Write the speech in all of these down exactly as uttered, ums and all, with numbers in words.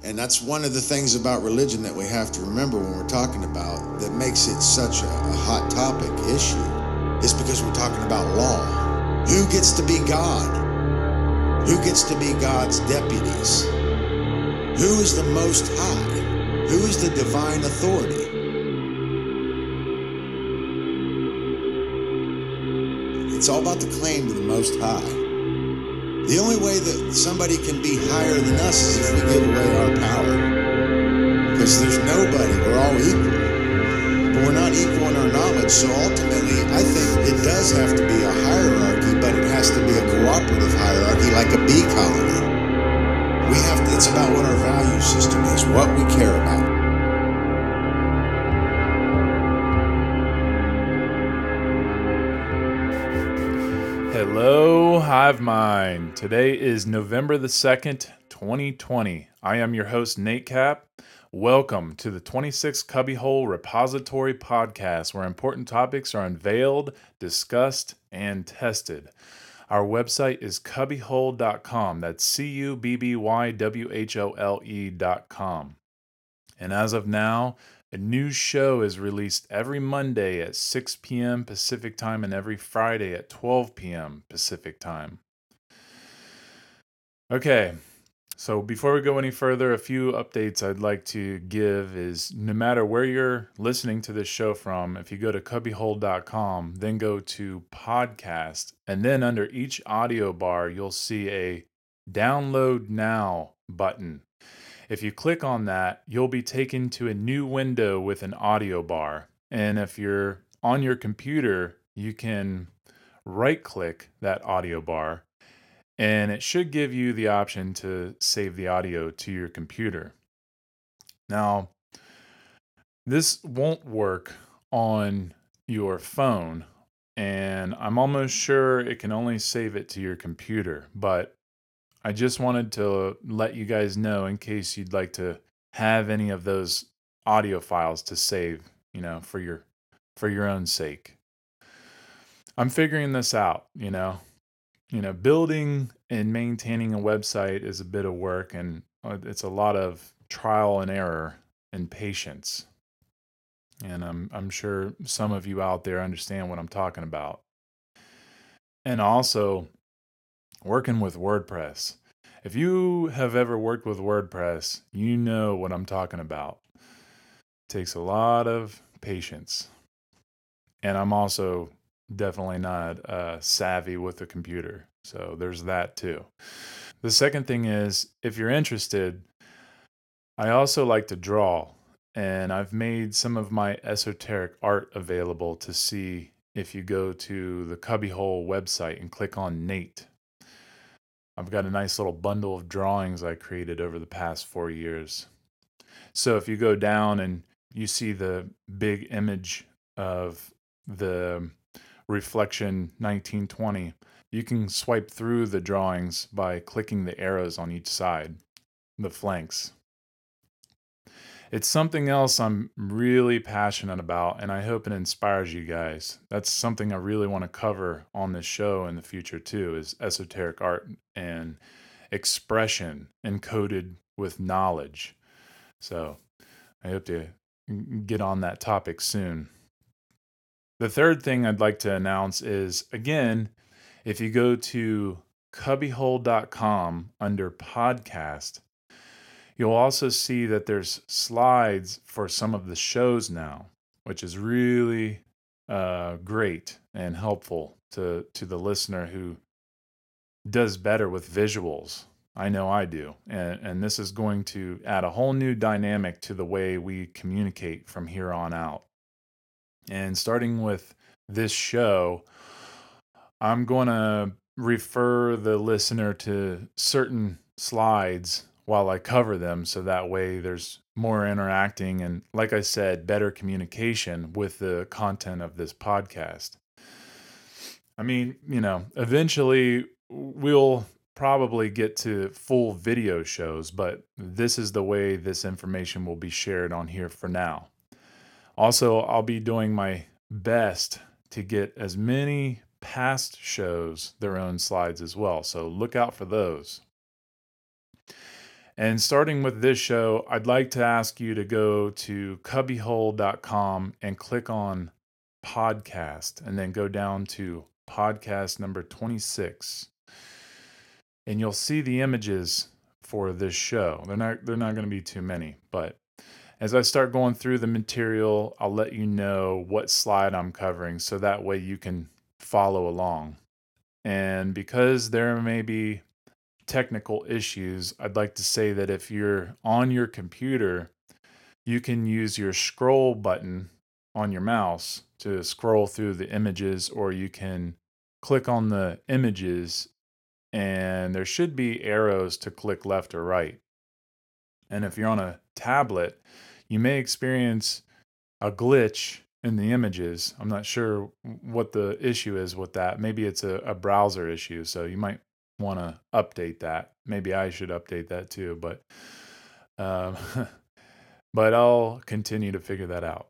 And that's one of the things about religion that we have to remember when we're talking about that makes it such a, a hot topic issue is because we're talking about law. Who gets to be God? Who gets to be God's deputies? Who is the Most High? Who is the divine authority? It's all about the claim to the Most High. The only way that somebody can be higher than us is if we give away our power. Because there's nobody, we're all equal. But we're not equal in our knowledge, so ultimately I think it does have to be a hierarchy, but it has to be a cooperative hierarchy like a bee colony. We have to, it's about what our value system is, what we care about. Hello, Hive Mind. Today is November the second, twenty twenty. I am your host, Nate Cap. Welcome to the twenty-sixth Cubbyhole Repository Podcast, where important topics are unveiled, discussed, and tested. Our website is cubbyhole dot com. That's C U B B Y W H O L E dot com. And as of now, a new show is released every Monday at six p.m. Pacific Time and every Friday at twelve p.m. Pacific Time. Okay, so before we go any further, a few updates I'd like to give is no matter where you're listening to this show from, if you go to cubbyhole dot com, then go to podcast, and then under each audio bar, you'll see a download now button. If you click on that, you'll be taken to a new window with an audio bar. And if you're on your computer, you can right-click that audio bar, and it should give you the option to save the audio to your computer. Now, this won't work on your phone, and I'm almost sure it can only save it to your computer, but I just wanted to let you guys know in case you'd like to have any of those audio files to save, you know, for your for your own sake. I'm figuring this out, you know. You know, building and maintaining a website is a bit of work, and it's a lot of trial and error and patience. And I'm I'm sure some of you out there understand what I'm talking about. And also working with WordPress. If you have ever worked with WordPress, you know what I'm talking about. It takes a lot of patience. And I'm also definitely not uh, savvy with the computer. So there's that too. The second thing is, if you're interested, I also like to draw. And I've made some of my esoteric art available to see if you go to the Cubbyhole website and click on Nate. I've got a nice little bundle of drawings I created over the past four years. So if you go down and you see the big image of the Reflection nineteen twenty, you can swipe through the drawings by clicking the arrows on each side, the flanks. It's something else I'm really passionate about, and I hope it inspires you guys. That's something I really want to cover on this show in the future too, is esoteric art and expression encoded with knowledge. So I hope to get on that topic soon. The third thing I'd like to announce is, again, if you go to cubbyhole dot com under podcast, you'll also see that there's slides for some of the shows now, which is really uh, great and helpful to, to the listener who does better with visuals. I know I do. And, and this is going to add a whole new dynamic to the way we communicate from here on out. And starting with this show, I'm going to refer the listener to certain slides while I cover them, so that way there's more interacting and, like I said, better communication with the content of this podcast. I mean, you know, eventually we'll probably get to full video shows, but this is the way this information will be shared on here for now. Also, I'll be doing my best to get as many past shows their own slides as well, so look out for those. And starting with this show, I'd like to ask you to go to cubbyhole dot com and click on podcast, and then go down to podcast number twenty-six. And you'll see the images for this show. They're not they're not going to be too many, but as I start going through the material, I'll let you know what slide I'm covering so that way you can follow along. And because there may be technical issues, I'd like to say that if you're on your computer, you can use your scroll button on your mouse to scroll through the images, or you can click on the images and there should be arrows to click left or right. And if you're on a tablet, you may experience a glitch in the images. I'm not sure what the issue is with that. Maybe it's a, a browser issue, so you might want to update that. Maybe I should update that too, but um, but I'll continue to figure that out.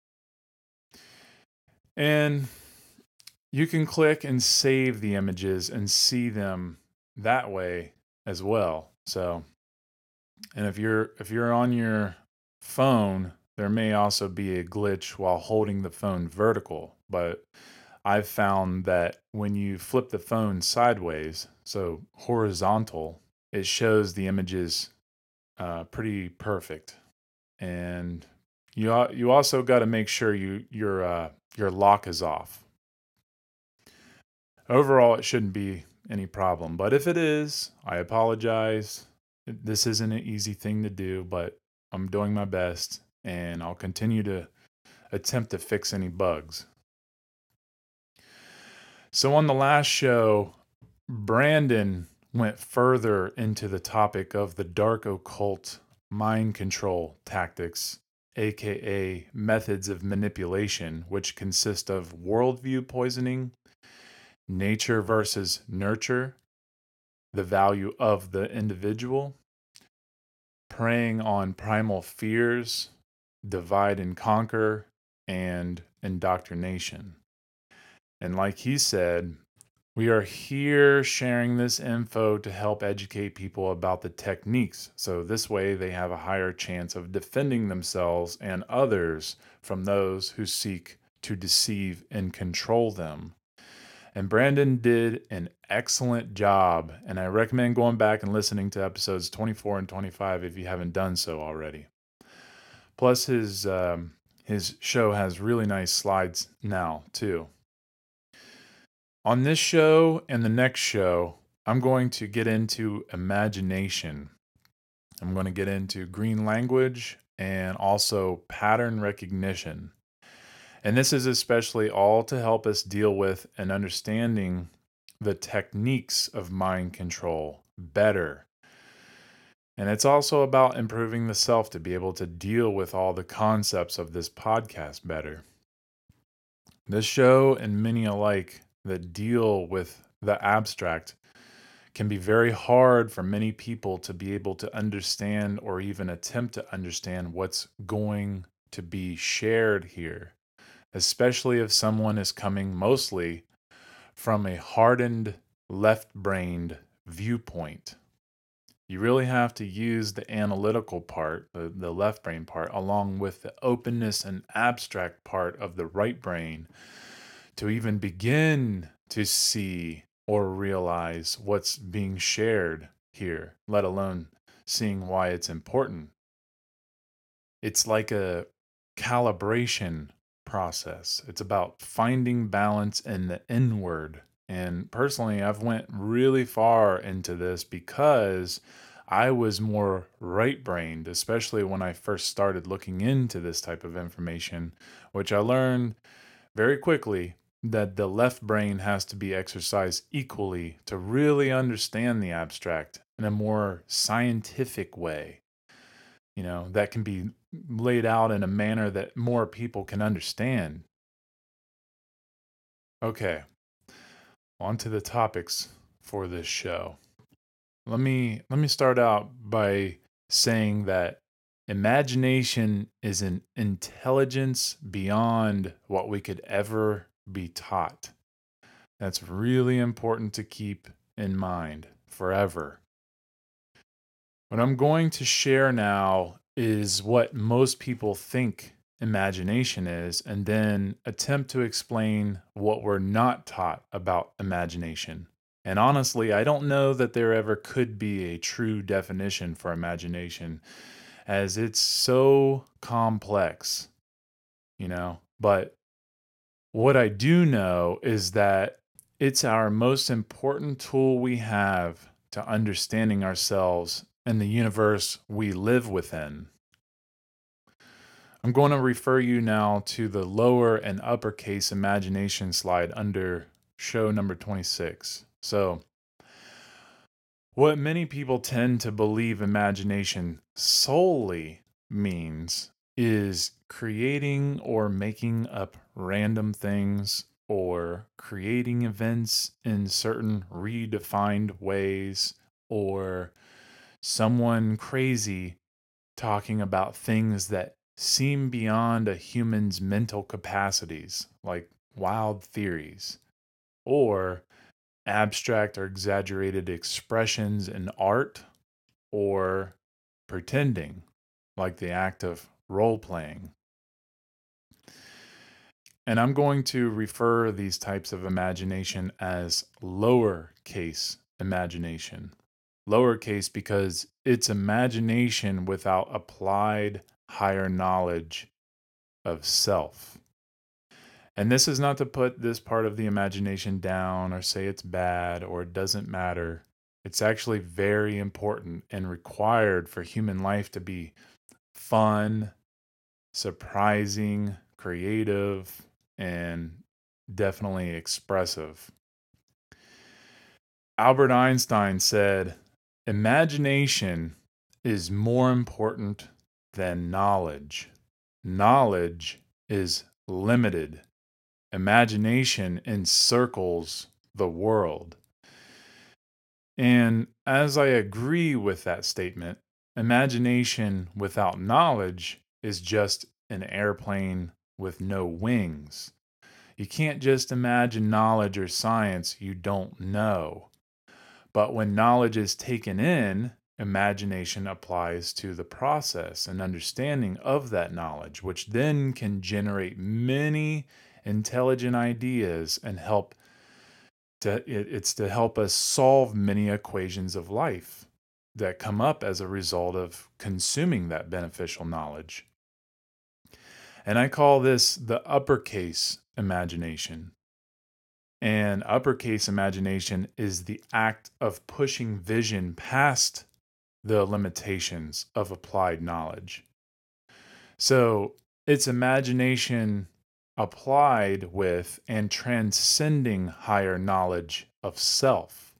And you can click and save the images and see them that way as well. So, and if you're if you're on your phone, there may also be a glitch while holding the phone vertical, but I've found that when you flip the phone sideways, so horizontal, it shows the images uh, pretty perfect. And you al- you also got to make sure you your uh, your lock is off. Overall, it shouldn't be any problem, but if it is, I apologize. This isn't an easy thing to do, but I'm doing my best, and I'll continue to attempt to fix any bugs. So on the last show, Brandon went further into the topic of the dark occult mind control tactics, aka methods of manipulation, which consist of worldview poisoning, nature versus nurture, the value of the individual, preying on primal fears, divide and conquer, and indoctrination. And like he said, we are here sharing this info to help educate people about the techniques, so this way they have a higher chance of defending themselves and others from those who seek to deceive and control them. And Brandon did an excellent job, and I recommend going back and listening to episodes twenty-four and twenty-five if you haven't done so already. Plus, his um, his show has really nice slides now, too. On this show and the next show, I'm going to get into imagination. I'm going to get into green language and also pattern recognition. And this is especially all to help us deal with and understanding the techniques of mind control better. And it's also about improving the self to be able to deal with all the concepts of this podcast better. This show and many alike that deal with the abstract can be very hard for many people to be able to understand or even attempt to understand what's going to be shared here, especially if someone is coming mostly from a hardened, left-brained viewpoint. You really have to use the analytical part, the, the left brain part, along with the openness and abstract part of the right brain to even begin to see or realize what's being shared here, let alone seeing why it's important. It's like a calibration process. It's about finding balance in the inward. And personally, I've went really far into this because I was more right-brained, especially when I first started looking into this type of information, which I learned very quickly that the left brain has to be exercised equally to really understand the abstract in a more scientific way, you know, that can be laid out in a manner that more people can understand. Okay, on to the topics for this show. Let me let me start out by saying that imagination is an intelligence beyond what we could ever be taught. That's really important to keep in mind forever. What I'm going to share now is what most people think imagination is, and then attempt to explain what we're not taught about imagination. And honestly, I don't know that there ever could be a true definition for imagination, as it's so complex, you know. But what I do know is that it's our most important tool we have to understanding ourselves and the universe we live within. I'm going to refer you now to the lower and uppercase imagination slide under show number twenty-six. So, what many people tend to believe imagination solely means is creating or making up random things or creating events in certain redefined ways, or someone crazy talking about things that seem beyond a human's mental capacities, like wild theories, or abstract or exaggerated expressions in art, or pretending, like the act of role playing. And I'm going to refer these types of imagination as lowercase imagination. Lowercase because it's imagination without applied higher knowledge of self. And this is not to put this part of the imagination down or say it's bad or it doesn't matter. It's actually very important and required for human life to be fun, surprising, creative, and definitely expressive. Albert Einstein said, "Imagination is more important than knowledge. Knowledge is limited. Imagination encircles the world." And as I agree with that statement, imagination without knowledge is just an airplane with no wings. You can't just imagine knowledge or science you don't know. But when knowledge is taken in, imagination applies to the process and understanding of that knowledge, which then can generate many intelligent ideas and help to it, it's to help us solve many equations of life that come up as a result of consuming that beneficial knowledge. And I call this the uppercase imagination. And uppercase imagination is the act of pushing vision past the limitations of applied knowledge. So it's imagination applied with and transcending higher knowledge of self.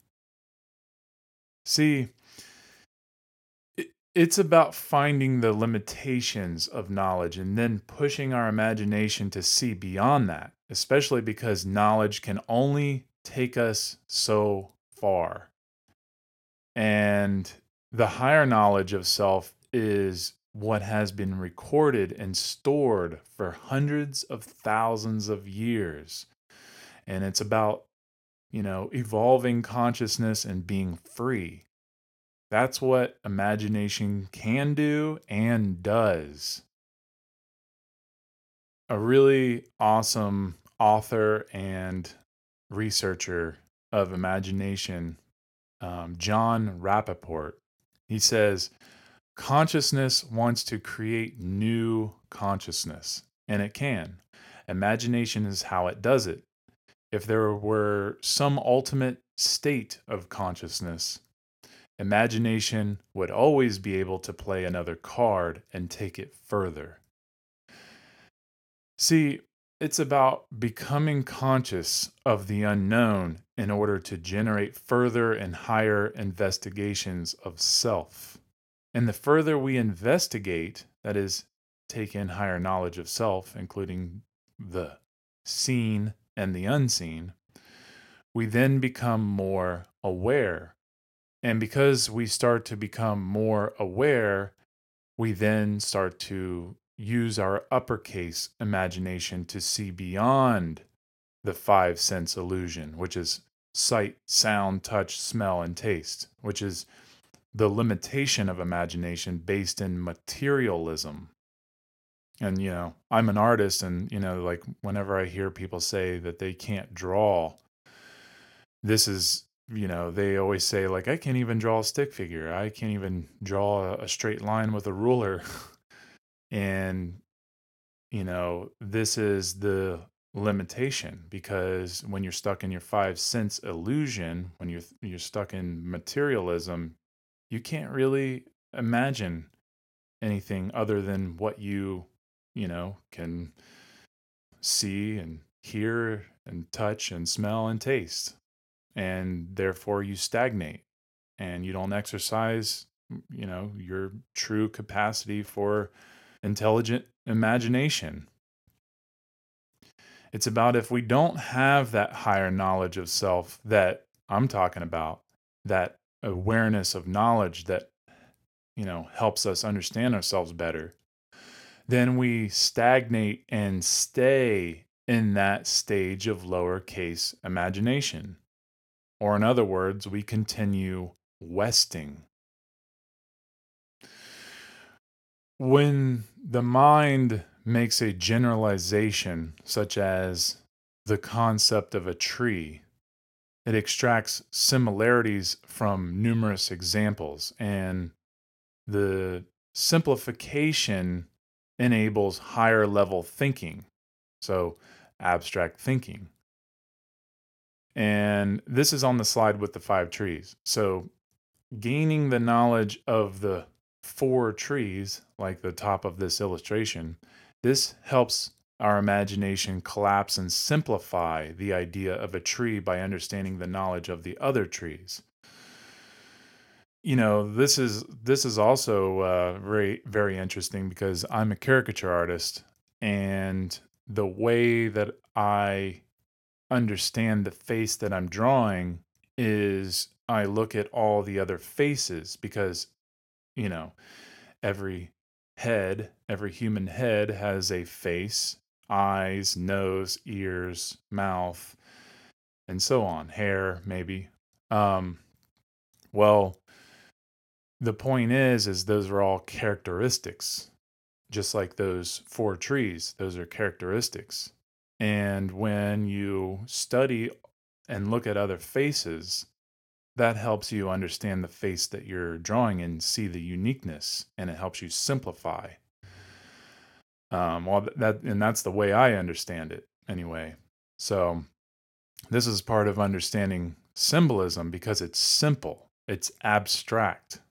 See, it, it's about finding the limitations of knowledge and then pushing our imagination to see beyond that, especially because knowledge can only take us so far. And the higher knowledge of self is what has been recorded and stored for hundreds of thousands of years. And it's about, you know, evolving consciousness and being free. That's what imagination can do and does. A really awesome author and researcher of imagination, um, John Rappaport, he says, consciousness wants to create new consciousness, and it can. Imagination is how it does it. If there were some ultimate state of consciousness, imagination would always be able to play another card and take it further. See, it's about becoming conscious of the unknown in order to generate further and higher investigations of self. And the further we investigate, that is, take in higher knowledge of self, including the seen and the unseen, we then become more aware. And because we start to become more aware, we then start to use our uppercase imagination to see beyond the five sense illusion, which is sight, sound, touch, smell, and taste, which is the limitation of imagination based in materialism. And, you know, I'm an artist, and, you know, like whenever I hear people say that they can't draw, this is, you know, they always say, like, I can't even draw a stick figure. I can't even draw a straight line with a ruler. And, you know, this is the limitation, because when you're stuck in your five sense illusion, when you're you're stuck in materialism, you can't really imagine anything other than what you, you know, can see and hear and touch and smell and taste. And therefore you stagnate and you don't exercise, you know, your true capacity for intelligent imagination. It's about, if we don't have that higher knowledge of self that I'm talking about, that awareness of knowledge that, you know, helps us understand ourselves better, then we stagnate and stay in that stage of lowercase imagination. Or in other words, we continue westing. When the mind makes a generalization, such as the concept of a tree, it extracts similarities from numerous examples, and the simplification enables higher level thinking, so abstract thinking. And this is on the slide with the five trees. So gaining the knowledge of the four trees, like the top of this illustration, this helps our imagination collapse and simplify the idea of a tree by understanding the knowledge of the other trees. You know, this is this is also uh, very very interesting, because I'm a caricature artist, and the way that I understand the face that I'm drawing is I look at all the other faces, because, you know, every head, every human head has a face, eyes, nose, ears, mouth, and so on, hair, maybe. Um, well, the point is, is those are all characteristics, just like those four trees. Those are characteristics. And when you study and look at other faces, that helps you understand the face that you're drawing and see the uniqueness, and it helps you simplify. Um, well, that and that's the way I understand it, anyway. So this is part of understanding symbolism, because it's simple, it's abstract.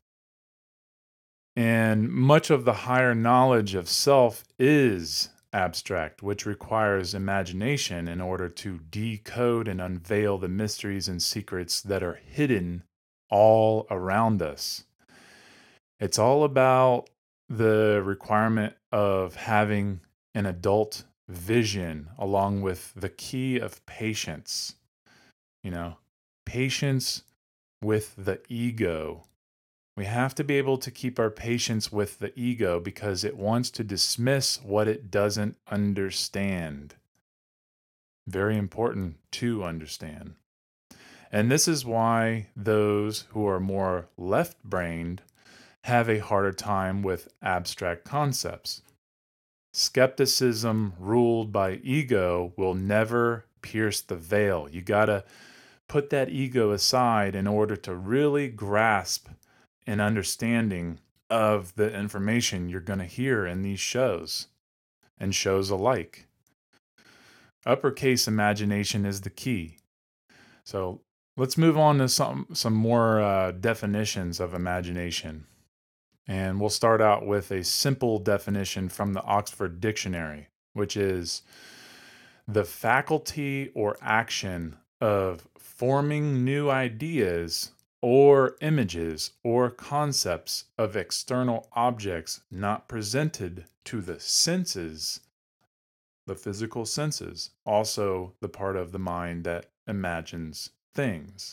And much of the higher knowledge of self is abstract, which requires imagination in order to decode and unveil the mysteries and secrets that are hidden all around us. It's all about the requirement of having an adult vision, along with the key of patience. You know, patience with the ego. We have to be able to keep our patience with the ego, because it wants to dismiss what it doesn't understand. Very important to understand. And this is why those who are more left-brained have a harder time with abstract concepts. Skepticism ruled by ego will never pierce the veil. You gotta put that ego aside in order to really grasp an understanding of the information you're going to hear in these shows, and shows alike. Uppercase imagination is the key. So let's move on to some some more uh, definitions of imagination. And we'll start out with a simple definition from the Oxford Dictionary, which is the faculty or action of forming new ideas or images or concepts of external objects not presented to the senses, the physical senses, also the part of the mind that imagines things.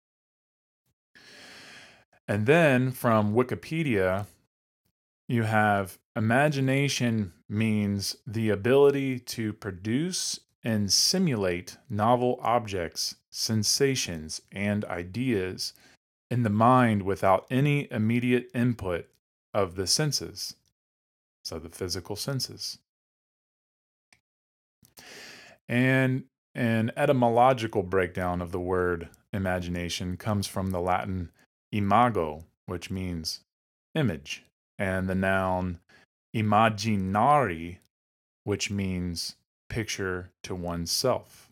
And then from Wikipedia, you have imagination means the ability to produce and simulate novel objects, sensations, and ideas in the mind without any immediate input of the senses, so the physical senses. And an etymological breakdown of the word imagination comes from the Latin imago, which means image, and the noun imaginari, which means picture to oneself.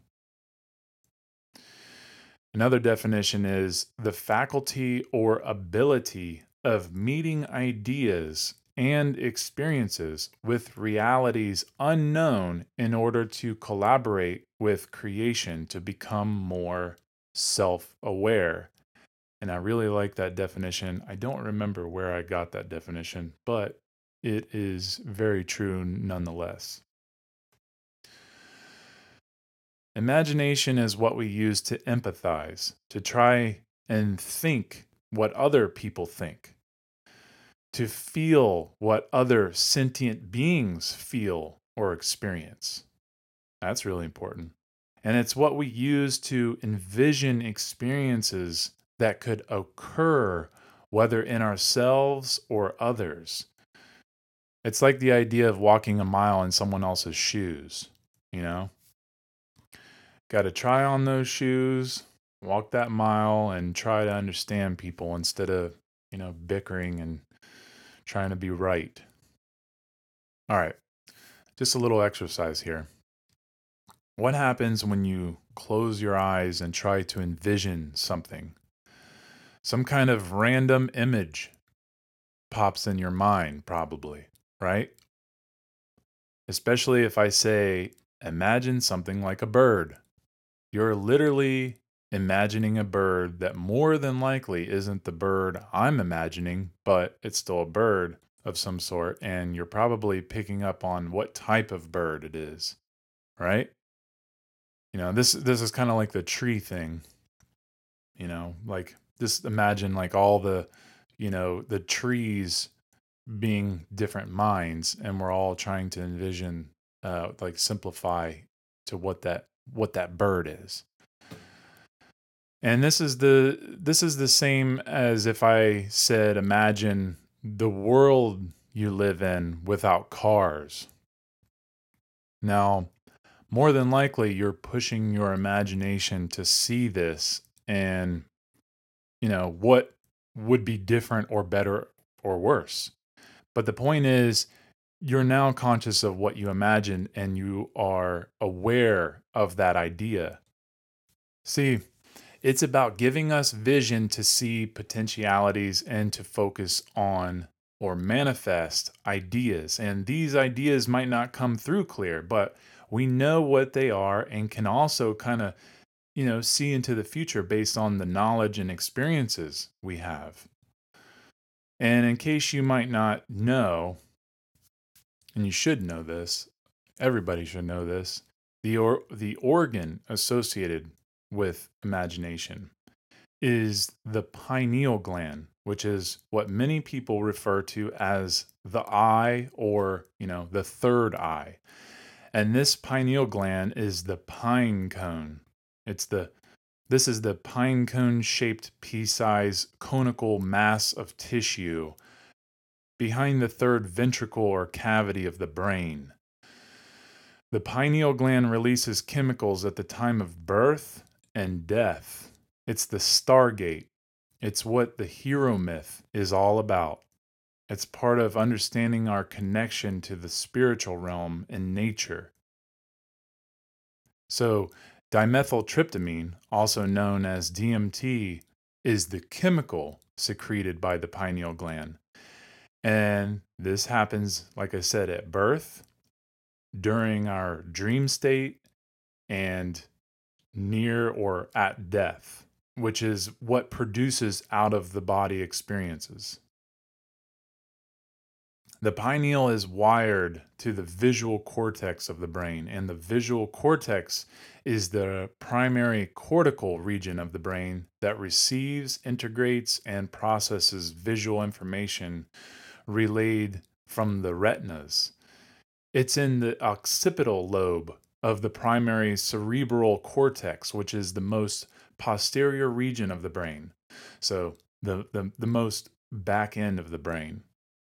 Another definition is the faculty or ability of meeting ideas and experiences with realities unknown in order to collaborate with creation to become more self-aware. And I really like that definition. I don't remember where I got that definition, but it is very true nonetheless. Imagination is what we use to empathize, to try and think what other people think, to feel what other sentient beings feel or experience. That's really important. And it's what we use to envision experiences that could occur, whether in ourselves or others. It's like the idea of walking a mile in someone else's shoes, you know? Got to try on those shoes, walk that mile, and try to understand people instead of, you know, bickering and trying to be right. All right, just a little exercise here. What happens when you close your eyes and try to envision something? Some kind of random image pops in your mind, probably, right? Especially if I say, imagine something like a bird. You're literally imagining a bird that more than likely isn't the bird I'm imagining, but it's still a bird of some sort, and you're probably picking up on what type of bird it is, right? You know, this this is kind of like the tree thing. You know, like just imagine like all the, you know, the trees being different minds, and we're all trying to envision, uh, like simplify to what that what that bird is. And this is the this is the same as if I said, imagine the world you live in without cars. Now, more than likely, you're pushing your imagination to see this and, you know, what would be different or better or worse. But the point is, you're now conscious of what you imagine and you are aware of that idea. See, it's about giving us vision to see potentialities and to focus on or manifest ideas. And these ideas might not come through clear, but we know what they are and can also kind of, you know, see into the future based on the knowledge and experiences we have. And in case you might not know, and you should know this, everybody should know this, the or, the organ associated with imagination is the pineal gland, which is what many people refer to as the eye, or, you know, the third eye. And this pineal gland is the pine cone. It's the this is the pine cone shaped pea-sized conical mass of tissue behind the third ventricle or cavity of the brain. The pineal gland releases chemicals at the time of birth and death. It's the Stargate. It's what the hero myth is all about. It's part of understanding our connection to the spiritual realm and nature. So, dimethyltryptamine, also known as D M T, is the chemical secreted by the pineal gland. And this happens, like I said, at birth, during our dream state, and near or at death, which is what produces out of the body experiences. The pineal is wired to the visual cortex of the brain, and the visual cortex is the primary cortical region of the brain that receives, integrates, and processes visual information relayed from the retinas. It's in the occipital lobe of the primary cerebral cortex, which is the most posterior region of the brain. So the, the, the most back end of the brain.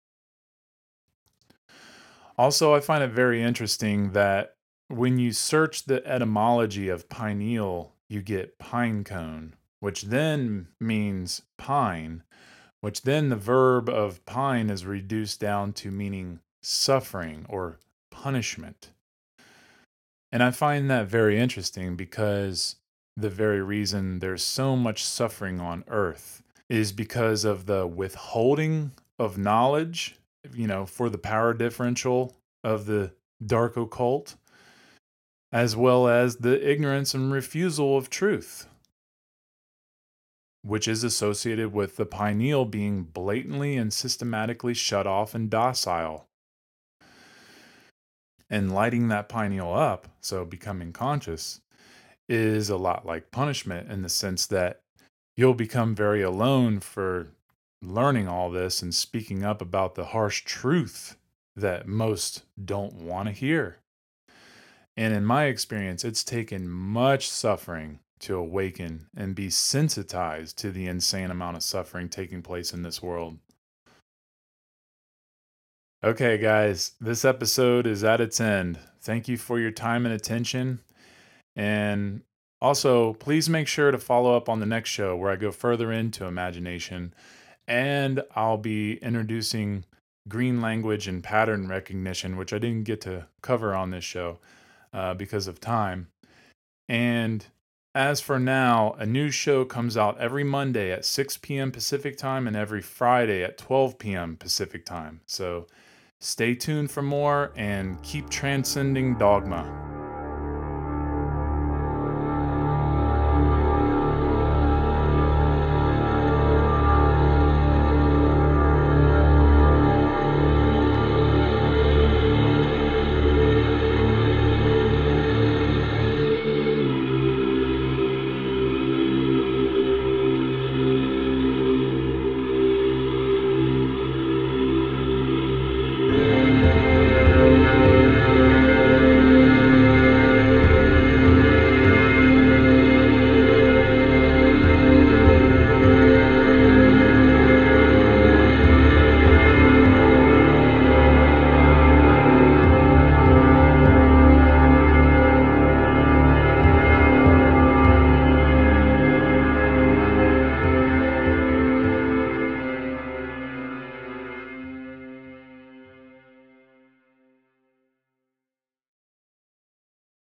Also, I find it very interesting that when you search the etymology of pineal, you get pine cone, which then means pine, which then the verb of pine is reduced down to meaning suffering or punishment. And I find that very interesting because the very reason there's so much suffering on earth is because of the withholding of knowledge, you know, for the power differential of the dark occult, as well as the ignorance and refusal of truth, which is associated with the pineal being blatantly and systematically shut off and docile. And lighting that pineal up, so becoming conscious, is a lot like punishment in the sense that you'll become very alone for learning all this and speaking up about the harsh truth that most don't want to hear. And in my experience, it's taken much suffering to awaken and be sensitized to the insane amount of suffering taking place in this world. Okay, guys, this episode is at its end. Thank you for your time and attention. And also, please make sure to follow up on the next show where I go further into imagination. And I'll be introducing green language and pattern recognition, which I didn't get to cover on this show uh, because of time. And as for now, a new show comes out every Monday at six p.m. Pacific time and every Friday at twelve p.m. Pacific time. So stay tuned for more and keep transcending dogma.